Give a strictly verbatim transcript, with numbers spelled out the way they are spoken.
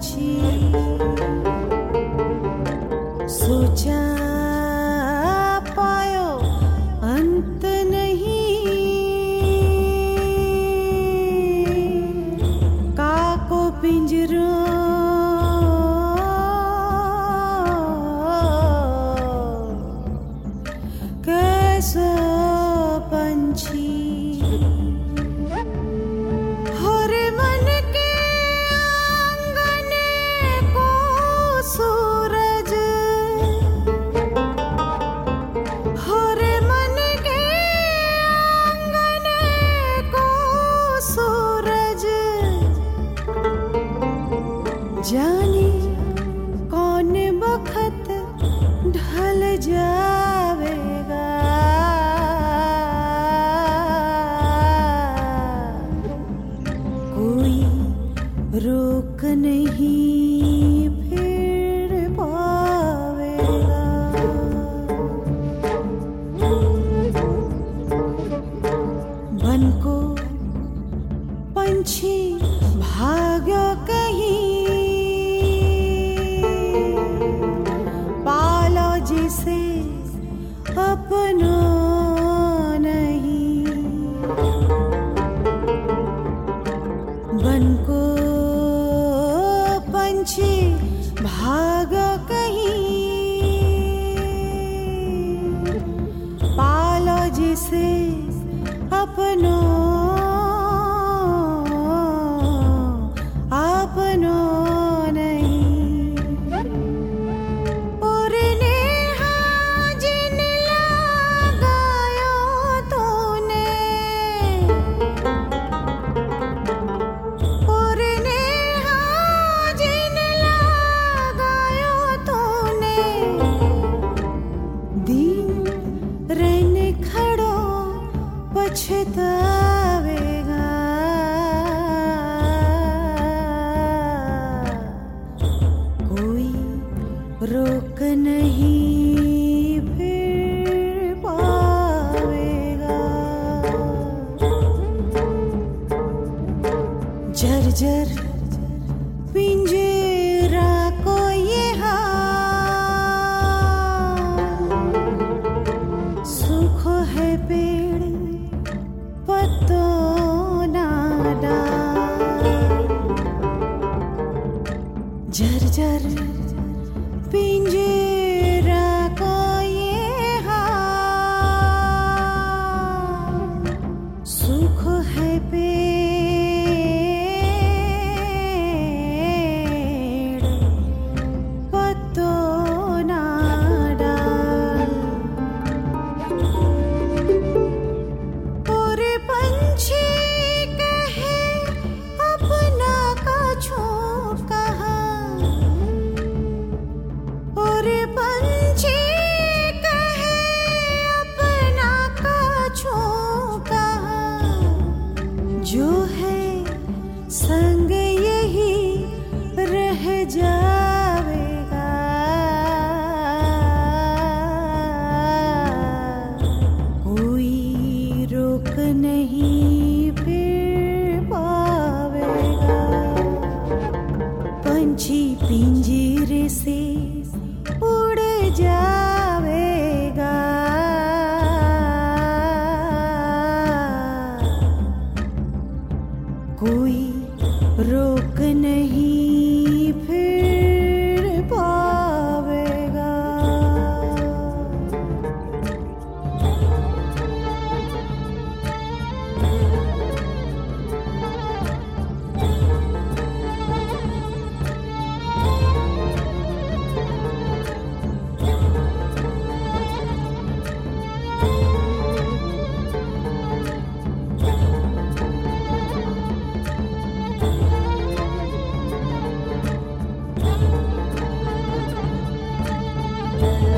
पंछी सोचा पायो अंत नहीं, काको पिंजरो कैसो पंछी जाने कौन बखत ढल जावेगा, कोई रोक नहीं फिर पावेगा। बन को पंछी भाग्यो कहीं, जिसे अपनो नहीं। बन को पंछी भागो कहीं, पालो जिसे अपनो अपनो पछतावेगा, कोई रोक नहीं फिर पावेगा। जर्जर पिंजरा को ये हाल, सुख है पेड़ पत्तों ना डाल। जर्जर पिंजरा को ये हाल, सुख है पेड़ पत्तों ना डाल। पंछी कहे अपना कछू कहाँ, और पंछी कहे अपना कछू कहाँ, जो है संग यही रह जावेगा, कोई रोक नहीं फिर पावेगा। पंछी पिंजरे से उड़ जावेगा, कोई रोक नहीं फिर पावेगा। you.